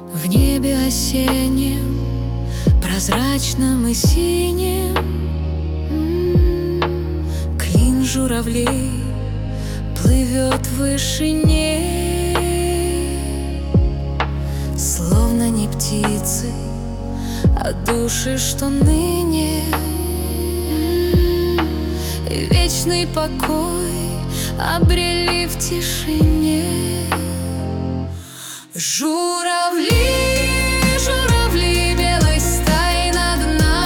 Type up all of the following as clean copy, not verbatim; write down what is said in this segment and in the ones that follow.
В небе осеннем, прозрачном и синем, клин журавлей плывет в вышине, словно не птицы, а души, что ныне вечный покой обрели в тишине. Журавли, журавли белой стаи над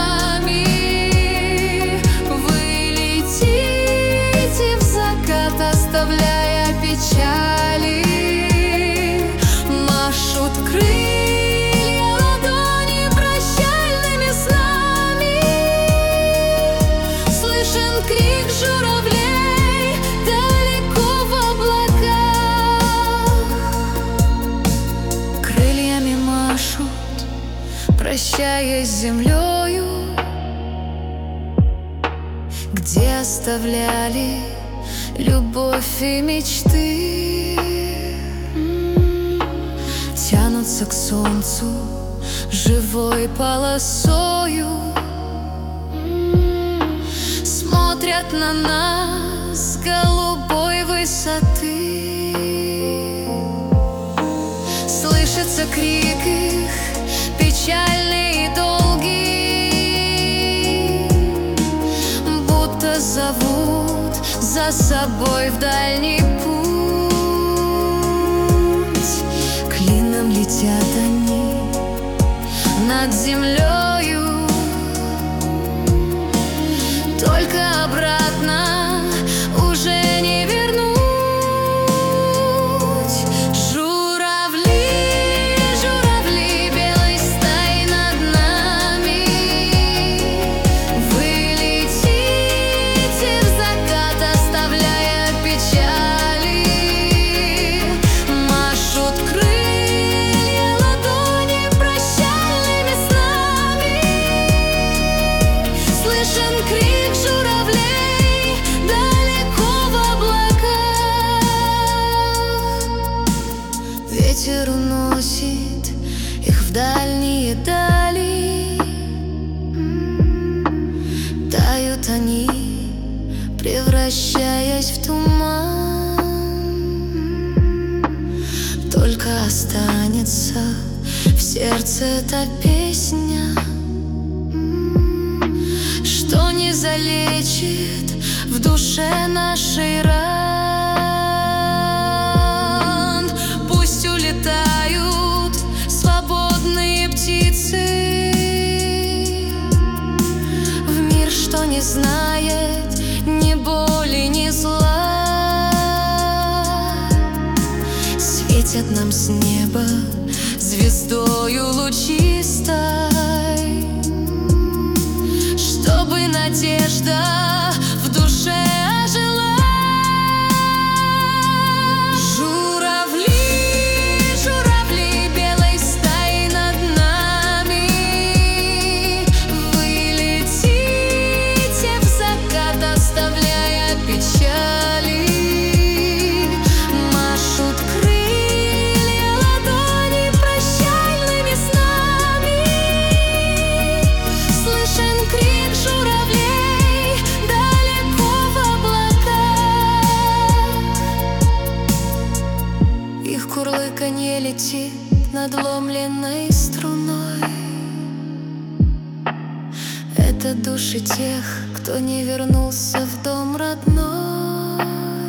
нами, вы летите в закат, оставляя печали. Машут крылья ладони прощальными снами, слышен крик журавлей далеко в облаках. Крыльями машут, прощаясь с землею, где оставляли любовь и мечты. Тянутся к солнцу живой полосою, смотрят на нас с голубой высоты. Слышится крик их печальный и долгий, будто зовут за собой в дальний путь. Клином летят они над землею, только обратно уже не вернуть. Журавли, журавли белой стаи над нами, вы летите в закат, оставляя печали. Машут крылья ладони прощальными снами, слышен крик журавлей далеко в облаках. Ветер уносит их в дальние дали, тают они, превращаясь в туман. Только останется в сердце эта песня, что не залечит в душе нашей ран. Пусть улетают свободные птицы в мир, что не знает ни боли, ни зла. Светят нам с неба звездою лучистой, чтобы надежда в душе ожила. Журавли, журавли белой стаи над нами, вы летите в закат, оставляя печали. Машут крылья ладони прощальными снами, слышен крик журавлей далеко в облаках. Их курлыканье летит надломленной струной. Это души тех, кто не вернулся в дом родной.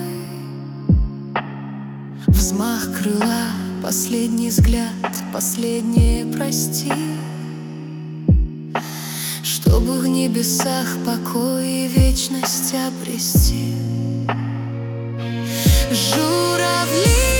Взмах крыла, последний взгляд, последнее прости, чтобы в небесах покой и вечность обрести. Журавли,